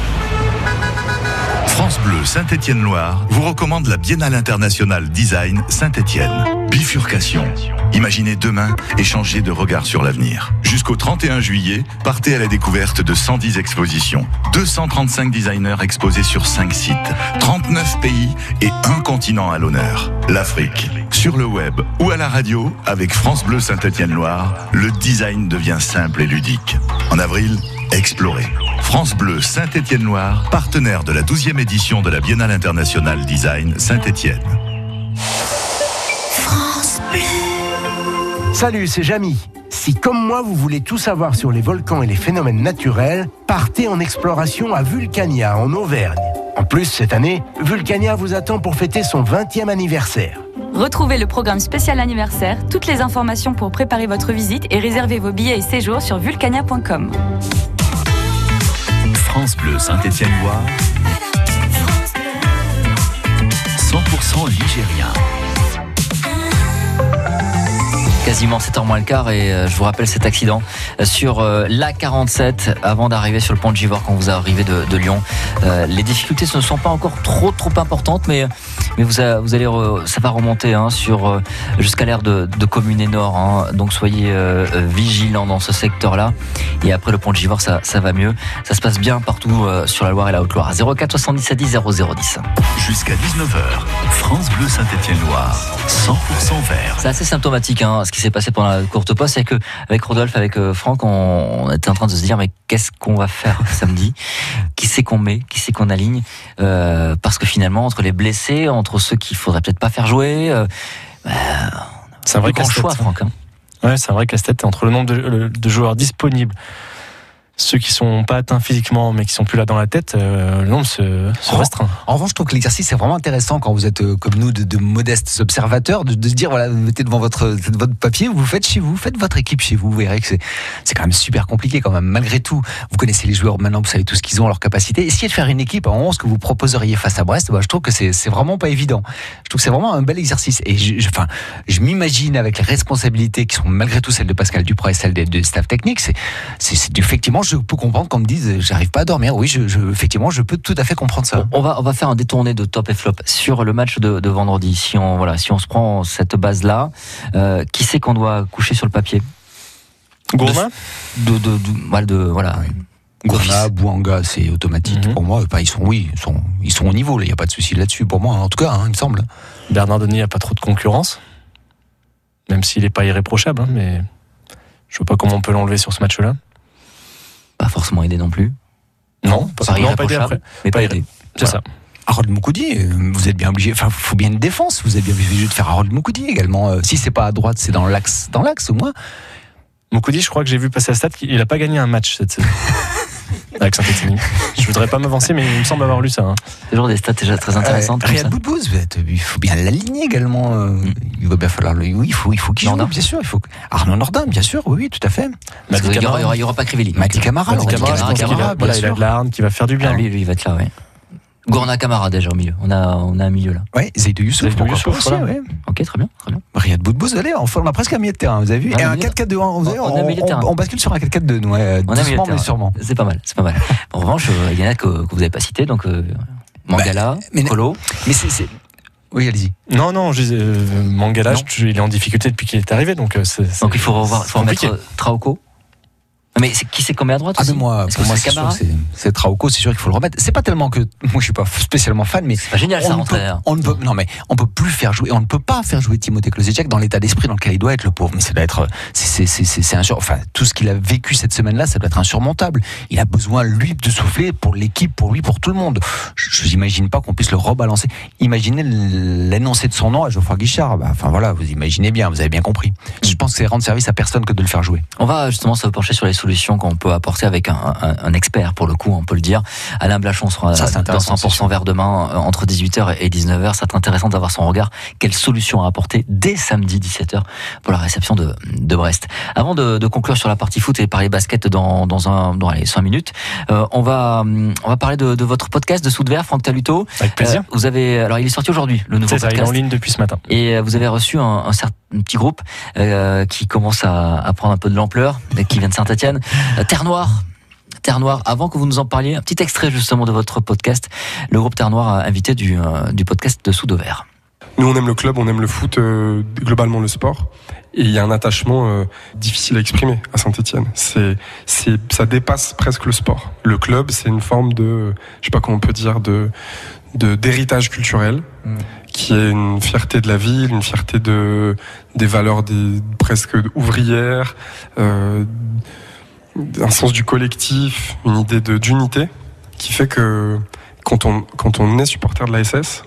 France Bleu Saint-Étienne-Loire vous recommande la Biennale internationale Design Saint-Étienne. Bifurcation. Imaginez demain et changez de regard sur l'avenir. Jusqu'au 31 juillet, partez à la découverte de 110 expositions. 235 designers exposés sur 5 sites. 39 pays et un continent à l'honneur. L'Afrique. Sur le web ou à la radio, avec France Bleu Saint-Étienne-Loire, le design devient simple et ludique. En avril, explorez. France Bleu Saint-Étienne-Loire, partenaire de la 12e édition de la Biennale internationale Design Saint-Étienne. France Bleu. Salut, c'est Jamy. Si comme moi vous voulez tout savoir sur les volcans et les phénomènes naturels, partez en exploration à Vulcania en Auvergne. En plus, cette année, Vulcania vous attend pour fêter son 20e anniversaire. Retrouvez le programme spécial anniversaire, toutes les informations pour préparer votre visite et réserver vos billets et séjours sur vulcania.com. France Bleu Saint-Étienne-Loire, 100% ligérien. Quasiment 7h moins le quart, et je vous rappelle cet accident sur l'A47 avant d'arriver sur le pont de Givors quand vous arrivez de Lyon. Les difficultés ne sont pas encore trop importantes, mais ça va remonter jusqu'à l'aire de Communé Nord. Donc soyez vigilants dans ce secteur-là. Et après le pont de Givors, ça va mieux. Ça se passe bien partout sur la Loire et la Haute-Loire. 04 77 10 0010. Jusqu'à 19h, France Bleu Saint-Étienne-Loire, 100% vert. C'est assez symptomatique ce qui s'est passé pendant la courte pause, c'est que avec Rodolphe, avec Franck, on était en train de se dire mais qu'est-ce qu'on va faire samedi, qui c'est qu'on met, qui c'est qu'on aligne, parce que finalement entre les blessés, entre ceux qu'il faudrait peut-être pas faire jouer, c'est un vrai grand choix, Franck. Ouais, c'est un vrai casse-tête entre le nombre de joueurs disponibles, ceux qui sont pas atteints physiquement mais qui sont plus là dans la tête, le nombre se restreint. En revanche, je trouve que l'exercice est vraiment intéressant quand vous êtes comme nous de modestes observateurs, de se dire voilà, vous mettez devant votre papier, vous faites chez vous, faites votre équipe chez vous. Vous verrez que c'est quand même super compliqué quand même. Malgré tout, vous connaissez les joueurs maintenant, vous savez tout ce qu'ils ont, leurs capacités. Essayez de faire une équipe en 11 que vous proposeriez face à Brest. Je trouve que c'est vraiment pas évident. Je trouve que c'est vraiment un bel exercice. Et je m'imagine avec les responsabilités qui sont malgré tout celles de Pascal Duprat et celles du staff technique. C'est effectivement, je peux comprendre qu'on me dise j'arrive pas à dormir. Oui, effectivement, je peux tout à fait comprendre ça. On va faire un détourné de top et flop sur le match de vendredi. Si on se prend cette base là, qui c'est qu'on doit coucher sur le papier? Gourmand. Voilà. Gourmand, Bouanga, c'est automatique pour moi. Ils sont au niveau. Il n'y a pas de souci là-dessus pour moi. En tout cas, il me semble. Bernard Denis n'a pas trop de concurrence, même s'il n'est pas irréprochable. Mais je vois pas comment on peut l'enlever sur ce match-là. Pas forcément aidé non plus. Non, pas aidé après. Mais pas aidé. C'est ça. Harold Moukoudi, vous êtes bien obligé. Enfin, faut bien une défense. Vous êtes bien obligé de faire Harold Moukoudi également. Si c'est pas à droite, c'est dans l'axe au moins. Moukoudi, je crois que j'ai vu passer à Stade qu'il n'a pas gagné un match cette saison. Avec Saint-Étienne. Je voudrais pas m'avancer, mais il me semble avoir lu ça. C'est toujours des stats déjà très intéressantes. Riyad Boudbouz, il faut bien l'aligner également. Il va bien falloir il faut qu'il joue, bien sûr. Arnaud Nordin, bien sûr, oui, tout à fait. Il y aura pas Crivelli. Mati Camara, il a de l'arme qui va faire du bien. Lui, il va être là, oui. Gourna Camara déjà au milieu. On a un milieu là. Ouais, Zaidou Youssouf, pourquoi pas aussi, ouais. Ok, très bien. Riyad Boudbouz, allez, on a presque un milieu de terrain, vous avez vu. Et un 4-4-2, on bascule sur un 4-4-2, nous, doucement mais sûrement. C'est pas mal. En revanche, il y en a que vous n'avez pas cité, donc Mangala, Kolo. Mais c'est... Oui, allez-y. Non, je disais, Mangala, il est en difficulté depuis qu'il est arrivé, donc il faut remettre Traoko. Mais qui c'est qu'on met à droite aussi? Moi, c'est sûr, c'est Traoko, c'est sûr qu'il faut le remettre. C'est pas tellement que moi je suis pas spécialement fan, mais c'est pas génial ça rentrer. On peut plus faire jouer, on ne peut pas faire jouer Timothée Kloseček dans l'état d'esprit dans lequel il doit être, le pauvre. Mais ça doit être, tout ce qu'il a vécu cette semaine-là, ça doit être insurmontable. Il a besoin lui de souffler pour l'équipe, pour lui, pour tout le monde. Je n'imagine pas qu'on puisse le rebalancer. Imaginez l'énoncé de son nom à Geoffroy Guichard. Vous imaginez bien, vous avez bien compris. Je pense que c'est rendre service à personne que de le faire jouer. On va justement se pencher sur les solutions qu'on peut apporter avec un expert, pour le coup, on peut le dire. Alain Blachon sera dans 100% Vert demain, entre 18h et 19h. Ça va être intéressant d'avoir son regard. Quelle solution à apporter dès samedi 17h pour la réception de Brest. Avant de conclure sur la partie foot et parler basket dans les 5 minutes, on va parler de votre podcast de Sous de Verre, Franck Taluto. Avec plaisir. Alors il est sorti aujourd'hui, le nouveau podcast. Il est en ligne depuis ce matin. Et vous avez reçu un petit groupe qui commence à prendre un peu de l'ampleur, qui vient de Saint-Etienne. Terre Noire, avant que vous nous en parliez, un petit extrait justement de votre podcast. Le groupe Terre Noire, invité du podcast de Sous de Verre. Nous, on aime le club, on aime le foot, globalement le sport. Et il y a un attachement difficile à exprimer à Saint-Etienne. Ça dépasse presque le sport. Le club, c'est une forme de, je sais pas comment on peut dire, d'héritage culturel, qui est une fierté de la ville, une fierté des valeurs presque ouvrières, un sens du collectif, une idée d'unité, qui fait que quand on est supporter de la SS,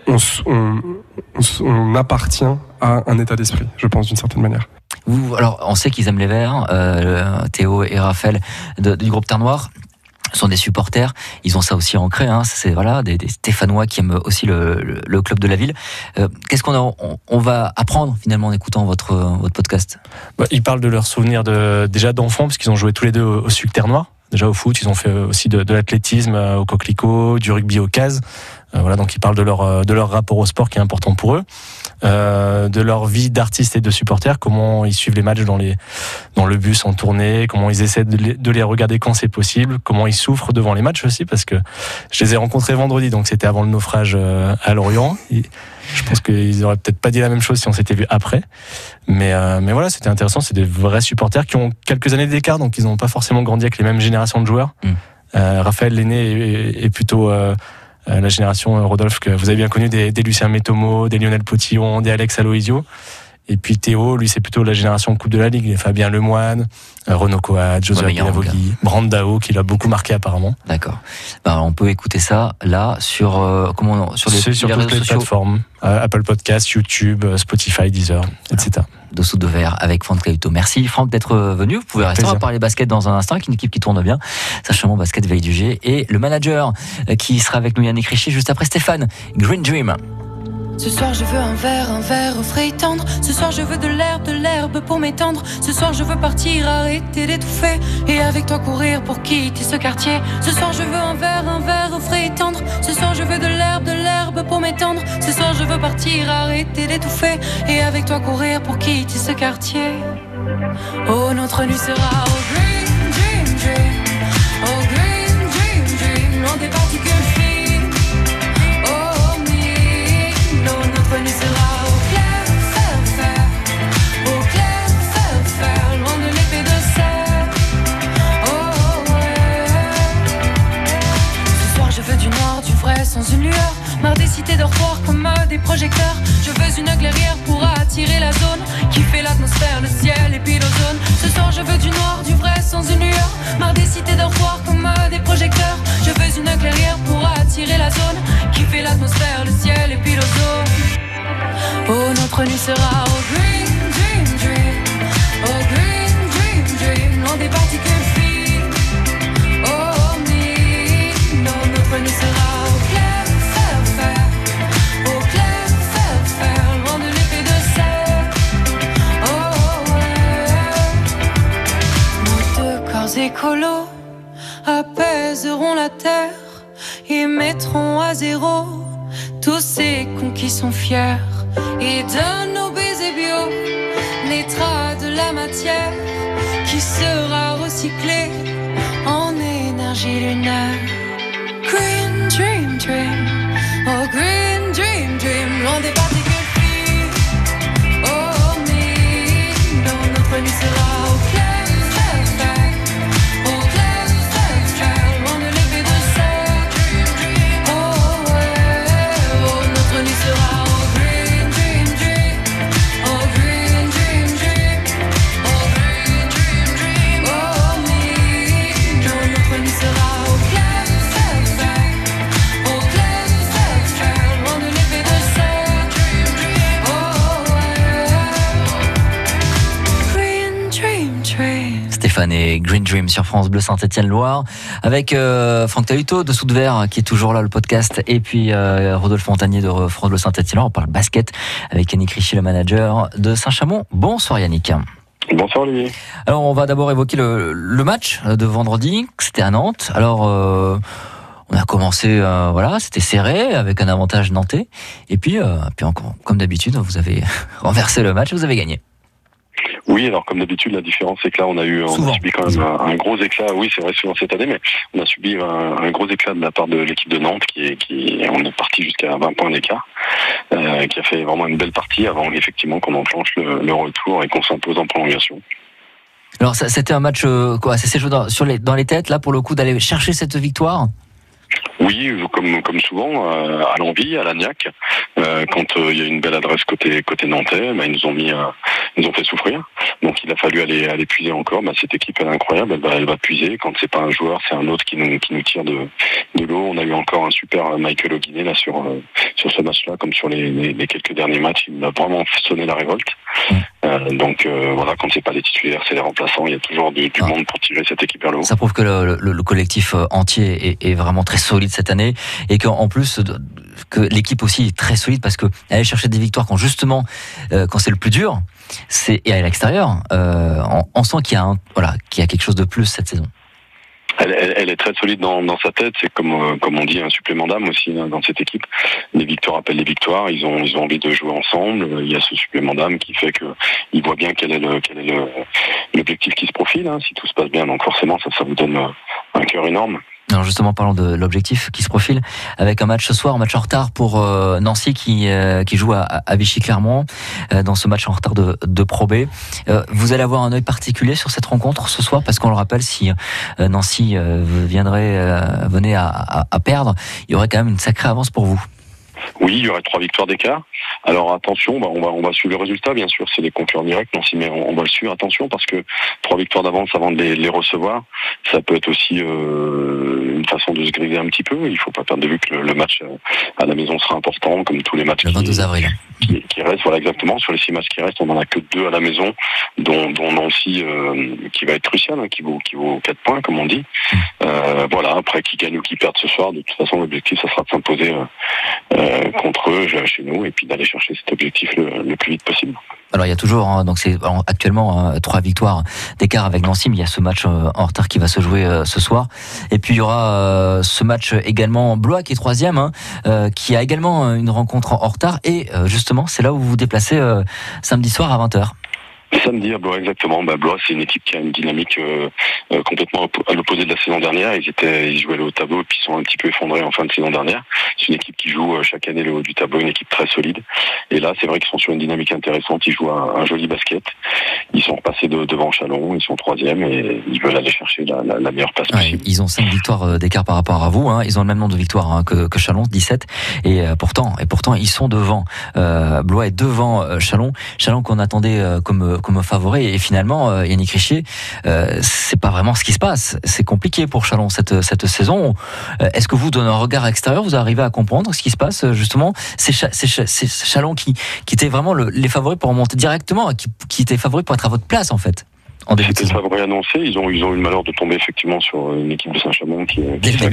on appartient à un état d'esprit, je pense, d'une certaine manière. Alors, on sait qu'ils aiment les Verts, Théo et Raphaël du groupe Terre Noire sont des supporters, ils ont ça aussi ancré, c'est des Stéphanois qui aiment aussi le club de la ville. Qu'est-ce qu'on va apprendre finalement en écoutant votre podcast? Ils parlent de leurs souvenirs déjà d'enfants, parce qu'ils ont joué tous les deux au SUC Terre Noire. Déjà au foot, ils ont fait aussi de l'athlétisme au Coquelicot, du rugby au CAS. Donc ils parlent de leur rapport au sport qui est important pour eux, de leur vie d'artistes et de supporters, comment ils suivent les matchs dans le bus en tournée, comment ils essaient de les regarder quand c'est possible, comment ils souffrent devant les matchs aussi, parce que je les ai rencontrés vendredi, donc c'était avant le naufrage à Lorient. Je pense qu'ils auraient peut-être pas dit la même chose si on s'était vu après, mais voilà, c'était intéressant. C'est des vrais supporters qui ont quelques années d'écart, donc ils n'ont pas forcément grandi avec les mêmes générations de joueurs. Raphaël l'aîné est plutôt la génération Rodolphe que vous avez bien connu, des Lucien Métomo, des Lionel Potillon, des Alex Aloisio. Et puis Théo, lui, c'est plutôt la génération Coupe de la Ligue. Fabien Lemoine, Renaud Coat, Josué Guinavogui, Brandao, qui l'a beaucoup marqué apparemment. D'accord. On peut écouter ça là sur sur toutes les plateformes, Apple Podcasts, YouTube, Spotify, Deezer, etc. Dessous de Verre avec Franck Taluto. Merci Franck d'être venu. Vous pouvez rester, on va parler basket dans un instant avec une équipe qui tourne bien. Sachant basket Veille du G et le manager qui sera avec nous, Yannick Richer, juste après Stéphane. Green Dream. Ce soir je veux un verre au frais et tendre. Ce soir je veux de l'herbe pour m'étendre. Ce soir je veux partir, arrêter d'étouffer et avec toi courir pour quitter ce quartier. Ce soir je veux un verre au frais et tendre. Ce soir je veux de l'herbe pour m'étendre. Ce soir je veux partir, arrêter d'étouffer et avec toi courir pour quitter ce quartier. Oh, notre nuit sera au green dream dream. Oh, green dream dream, loin des particules fines. Notre nuit sera au clair, faire, loin de l'épée de serre. Oh ouais. Ce soir je veux du noir, du vrai, sans une lueur. Marre des cités dortoirs comme des projecteurs. Je veux une clairière pour attirer la zone qui fait l'atmosphère, le ciel et puis l'ozone. Ce soir je veux du noir, du vrai, sans une lueur. Marre des cités dortoirs comme des projecteurs. Je veux une clairière pour attirer la zone qui fait l'atmosphère, le ciel et puis l'ozone. Oh, notre nuit sera au green dream dream. Oh, green dream dream, loin des particules fines. Oh, no, notre nuit sera au clair, faire, loin de l'épée de serre. Oh, ouais. Nos deux corps écolos apaiseront la terre et mettront à zéro tous ces cons qui sont fiers. Et de nos baisers bio naîtra de la matière qui sera recyclée en énergie lunaire. Green dream dream, oh green dream dream, loin des particules fines. Oh no, notre nuit sera au clair. Sera au clair. Stéphane et Green Dream sur France Bleu Saint-Étienne-Loire avec Franck Taluto de Soudevert qui est toujours là, le podcast, et puis Rodolphe Montagnier de France Bleu Saint-Étienne-Loire. On parle basket avec Yannick Richy, le manager de Saint-Chamond. Bonsoir Yannick. Bonsoir Olivier. Alors on va d'abord évoquer le match de vendredi, c'était à Nantes. Alors on a commencé, c'était serré avec un avantage nantais, et puis encore, comme d'habitude, vous avez renversé le match et vous avez gagné. Oui, alors comme d'habitude, la différence c'est que là on a subi quand même un gros éclat. Oui, c'est vrai souvent cette année, mais on a subi un gros éclat de la part de l'équipe de Nantes on est parti jusqu'à 20 points d'écart, qui a fait vraiment une belle partie avant effectivement qu'on enclenche le retour et qu'on s'impose en prolongation. Alors c'était un match ça s'est joué dans les têtes là pour le coup d'aller chercher cette victoire. Oui, comme souvent, à l'envie, à la niaque. Quand il y a une belle adresse côté nantais, ils nous ont fait souffrir. Donc il a fallu aller puiser encore. Cette équipe elle est incroyable, elle va puiser. Quand c'est pas un joueur, c'est un autre qui nous tire de l'eau. On a eu encore un super Michael O'Guinness là sur ce match-là, comme sur les quelques derniers matchs. Il a vraiment sonné la révolte. Quand c'est pas les titulaires, c'est les remplaçants. Il y a toujours du monde pour tirer cette équipe vers le haut. Ça prouve que le collectif entier est vraiment très solide cette année, et qu'en plus que l'équipe aussi est très solide, parce que aller chercher des victoires quand c'est le plus dur, et à l'extérieur, on sent qu'il y a quelque chose de plus cette saison. Elle est très solide dans sa tête. C'est comme on dit, un supplément d'âme aussi dans cette équipe. Les victoires appellent les victoires. Ils ont envie de jouer ensemble. Il y a ce supplément d'âme qui fait que ils voient bien quel est l'objectif qui se profile. Si tout se passe bien, donc forcément ça vous donne un cœur énorme. Alors justement, parlons de l'objectif qui se profile avec un match ce soir, un match en retard pour Nancy qui joue à Vichy-Clermont dans ce match en retard de Pro B. Vous allez avoir un œil particulier sur cette rencontre ce soir, parce qu'on le rappelle, si Nancy venait à perdre, il y aurait quand même une sacrée avance pour vous. Oui, il y aurait 3 victoires d'écart. Alors attention, on va suivre le résultat, bien sûr, c'est les concurrents directs, Nancy, mais on va le suivre, attention, parce que 3 victoires d'avance avant de les recevoir, ça peut être aussi une façon de se griser un petit peu. Il faut pas perdre de vue que le match à la maison sera important, comme tous les matchs le 22 avril. Qui restent. Voilà, exactement. Sur les 6 matchs qui restent, on n'en a que 2 à la maison, dont Nancy qui va être crucial, qui vaut 4 points, comme on dit. Après, qui gagne ou qui perd ce soir, de toute façon, l'objectif, ça sera de s'imposer contre eux, chez nous, et puis d'aller chercher cet objectif le plus vite possible. Alors il y a toujours, donc c'est actuellement 3 victoires d'écart avec Nancy, mais il y a ce match en retard qui va se jouer ce soir. Et puis il y aura ce match également Blois qui est 3e, qui a également une rencontre en retard. Et justement, c'est là où vous vous déplacez samedi soir à 20h. Samedi à Blois, exactement. Blois, c'est une équipe qui a une dynamique complètement à l'opposé de la saison dernière. Ils jouaient le haut tableau et puis ils sont un petit peu effondrés en fin de saison dernière. C'est une équipe qui joue chaque année le haut du tableau, une équipe très solide. Et là, c'est vrai qu'ils sont sur une dynamique intéressante. Ils jouent un joli basket. Ils sont repassés devant Châlons. Ils sont 3e et ils veulent aller chercher la meilleure place possible. Ils ont 5 victoires d'écart par rapport à vous. Ils ont le même nombre de victoires que Châlons, 17. Et pourtant, ils sont devant. Blois est devant Châlons. Châlons qu'on attendait comme favori, et finalement Yannick Richy, c'est pas vraiment ce qui se passe. C'est compliqué pour Châlons cette saison. Est-ce que vous, d'un regard extérieur, vous arrivez à comprendre ce qui se passe justement? C'est Châlons qui étaient vraiment les favoris pour remonter directement, qui étaient favoris pour être à votre place en fait. C'était le favori annoncé. Ils ont eu le malheur de tomber effectivement sur une équipe de Saint-Chamond qui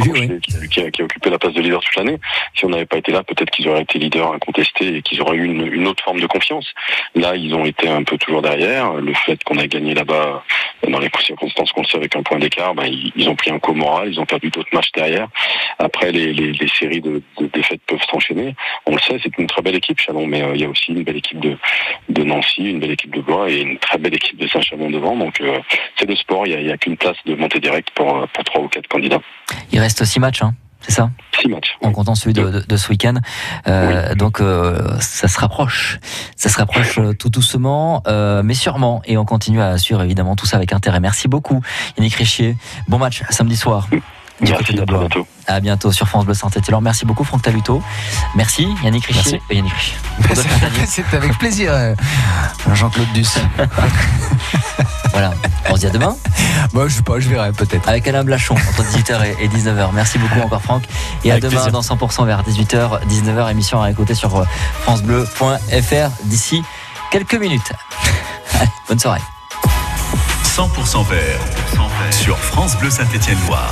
a occupé la place de leader toute l'année. Si on n'avait pas été là, peut-être qu'ils auraient été leaders incontestés et qu'ils auraient eu une autre forme de confiance. Là, ils ont été un peu toujours derrière. Le fait qu'on a gagné là-bas dans les circonstances qu'on le sait avec un point d'écart, ils ont pris un coup moral. Ils ont perdu d'autres matchs derrière. Après, les séries de défaites peuvent s'enchaîner. On le sait, c'est une très belle équipe, Châlons, mais il y a aussi une belle équipe de Nancy, une belle équipe de Blois et une très belle équipe de Saint-Chamond devant. Donc c'est le sport, il n'y a qu'une place de montée directe pour 3 ou 4 candidats. Il reste 6 matchs, c'est ça ? 6 matchs. En comptant celui de ce week-end. Donc ça se rapproche. Ça se rapproche tout doucement, mais sûrement. Et on continue à suivre évidemment tout ça avec intérêt. Merci beaucoup Yannick Richy. Bon match samedi soir. Merci, à bientôt. À bientôt sur France Bleu Saint-Étienne. Merci beaucoup Franck Taluto. Merci Yannick Richy. Yannick Richy. C'est avec plaisir Jean-Claude Duss. Voilà, on se dit à demain. Je sais pas, je verrai peut-être. Avec Alain Blachon entre 18h et 19h. Merci beaucoup encore Franck. Et avec à demain plaisir. Dans 100% vers 18h, 19h, émission à écouter sur francebleu.fr d'ici quelques minutes. Allez, bonne soirée. 100% vert sur France Bleu Saint-Étienne-Loire.